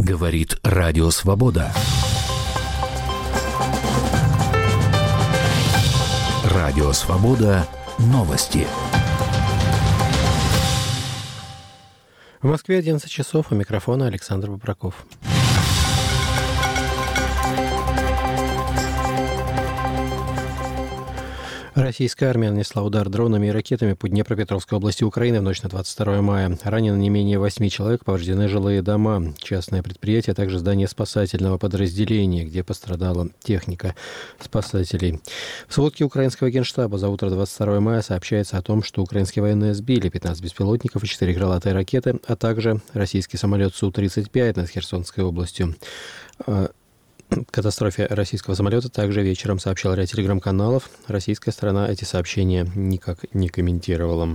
Говорит Радио Свобода. Радио Свобода. Новости. В Москве 11 часов. У микрофона Александр Бобраков. Российская армия нанесла удар дронами и ракетами по Днепропетровской области Украины в ночь на 22 мая. Ранено не менее 8 человек, повреждены жилые дома, частное предприятие, а также здание спасательного подразделения, где пострадала техника спасателей. В сводке украинского генштаба за утро 22 мая сообщается о том, что украинские военные сбили 15 беспилотников и 4 крылатые ракеты, а также российский самолет Су-35 над Херсонской областью. Катастрофе российского самолета также вечером сообщал ряд телеграм-каналов. Российская сторона эти сообщения никак не комментировала.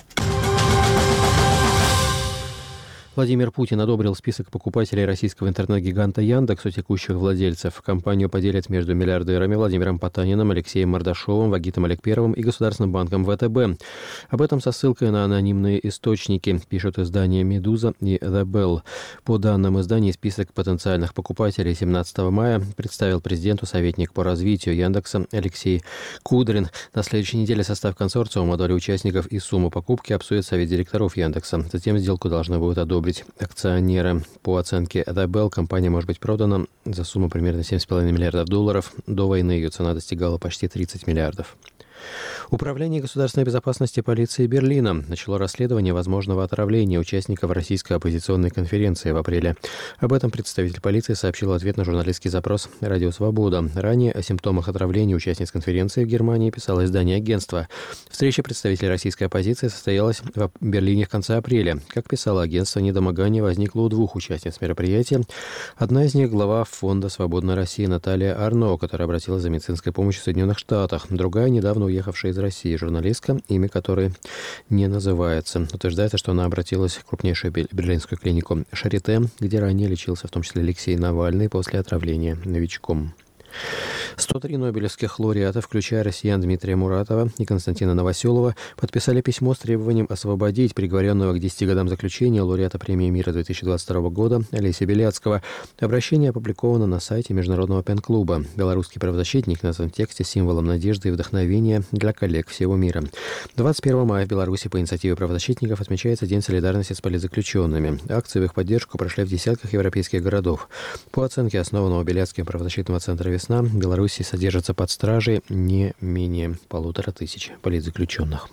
Владимир Путин одобрил список покупателей российского интернет-гиганта Яндекс у текущих владельцев. Компанию поделят между миллиардерами Владимиром Потаниным, Алексеем Мордашовым, Вагитом Аликперовым и Государственным банком ВТБ. Об этом со ссылкой на анонимные источники, пишут издания «Медуза» и «The Bell». По данным изданий, список потенциальных покупателей 17 мая представил президенту советник по развитию Яндекса Алексей Кудрин. На следующей неделе состав консорциума, доли участников и сумму покупки обсудит совет директоров Яндекса. Затем сделку должны будут одобрить акционеры. По оценке The Bell, компания может быть продана за сумму примерно $7,5 миллиардов. До войны ее цена достигала почти 30 миллиардов. Управление государственной безопасности полиции Берлина начало расследование возможного отравления участников российской оппозиционной конференции в апреле. Об этом представитель полиции сообщил в ответ на журналистский запрос «Радио Свобода». Ранее о симптомах отравления участниц конференции в Германии писало издание агентства. Встреча представителей российской оппозиции состоялась в Берлине в конце апреля. Как писало агентство, недомогание возникло у двух участниц мероприятия. Одна из них — глава фонда «Свободная Россия» Наталья Арно, которая обратилась за медицинской помощью в Соединенных Штатах. Другая — недавно уехавшая из России журналистка, имя которой не называется. Утверждается, что она обратилась в крупнейшую берлинскую клинику Шарите, где ранее лечился в том числе Алексей Навальный после отравления новичком. 103 нобелевских лауреата, включая россиян Дмитрия Муратова и Константина Новоселова, подписали письмо с требованием освободить приговоренного к 10 годам заключения лауреата премии мира 2022 года Олеся Беляцкого. Обращение опубликовано на сайте Международного пен-клуба. Белорусский правозащитник назван в тексте символом надежды и вдохновения для коллег всего мира. 21 мая в Беларуси по инициативе правозащитников отмечается День солидарности с политзаключенными. Акции в их поддержку прошли в десятках европейских городов. По оценке основанного Беляцким правозащитного центра «Весна», в Беларуси содержатся под стражей не менее 1500 политзаключенных.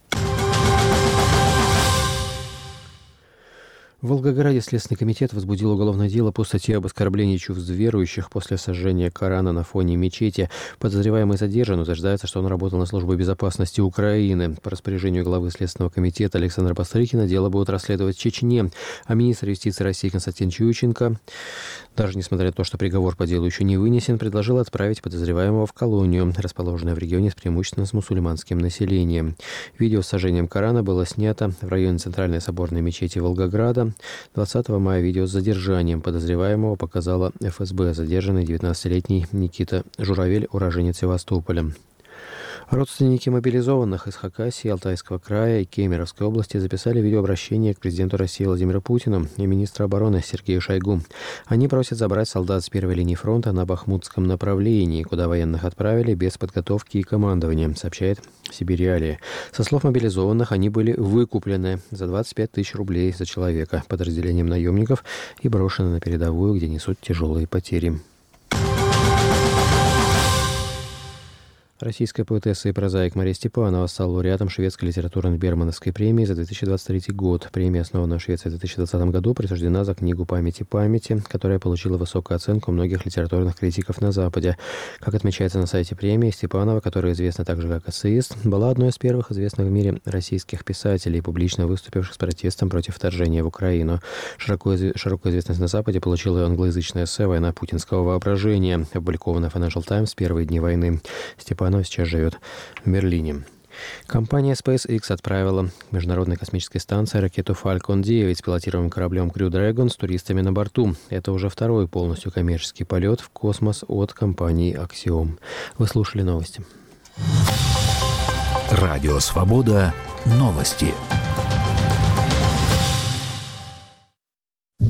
В Волгограде Следственный комитет возбудил уголовное дело по статье об оскорблении чувств верующих после сожжения Корана на фоне мечети. Подозреваемый задержан. Утверждается, что он работал на службу безопасности Украины. По распоряжению главы Следственного комитета Александра Бастрыкина дело будут расследовать в Чечне. А министр юстиции России Константин Чученко, даже несмотря на то, что приговор по делу еще не вынесен, предложил отправить подозреваемого в колонию, расположенную в регионе с преимущественно с мусульманским населением. Видео с сожжением Корана было снято в районе Центральной соборной мечети Волгограда. 20 мая видео с задержанием подозреваемого показала ФСБ. Задержанный 19-летний Никита Журавель, уроженец Севастополя. Родственники мобилизованных из Хакасии, Алтайского края и Кемеровской области записали видеообращение к президенту России Владимиру Путину и министру обороны Сергею Шойгу. Они просят забрать солдат с первой линии фронта на Бахмутском направлении, куда военных отправили без подготовки и командования, сообщает Сибирь-Реалии. Со слов мобилизованных, они были выкуплены за 25 тысяч рублей за человека подразделением наемников и брошены на передовую, где несут тяжелые потери. Российская поэтесса и прозаик Мария Степанова стала лауреатом шведской литературно-бермановской премии за 2023 год. Премия, основанная в Швеции в 2020 году, присуждена за книгу «Памяти, которая получила высокую оценку многих литературных критиков на Западе. Как отмечается на сайте премии, Степанова, которая известна также как эссеист, была одной из первых известных в мире российских писателей, публично выступивших с протестом против вторжения в Украину. Широко известность на Западе получила и англоязычное эссе «Война путинского воображения», опубликованное в Financial Times в первые дни войны. Степанова сейчас живет в Берлине. Компания SpaceX отправила к Международной космической станции ракету Falcon 9 с пилотируемым кораблем Crew Dragon с туристами на борту. Это уже второй полностью коммерческий полет в космос от компании Axiom. Вы слушали новости. Радио Свобода. Новости.